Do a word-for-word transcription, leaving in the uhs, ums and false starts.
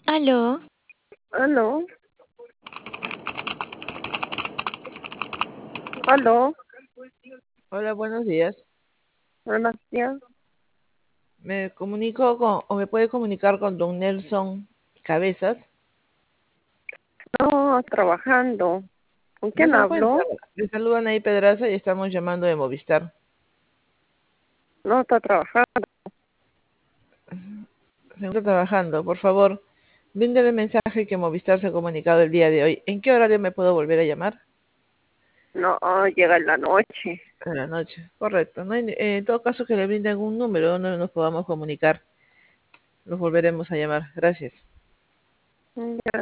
Aló, Aló, aló, Hola, buenos días. buenos días. Me comunico con, o me puede comunicar con don Nelson Cabezas. No, trabajando. ¿Con No quién se encuentra. hablo? Le saludan ahí Pedraza y estamos llamando de Movistar. No, está trabajando. Se encuentra trabajando. Por favor, bríndele el mensaje que Movistar se ha comunicado el día de hoy. ¿En qué horario me puedo volver a llamar? No, llega en la noche. En la noche. Correcto. No hay- eh, en todo caso, que le brinden un número donde nos podamos comunicar. Nos volveremos a llamar. Gracias. Ya.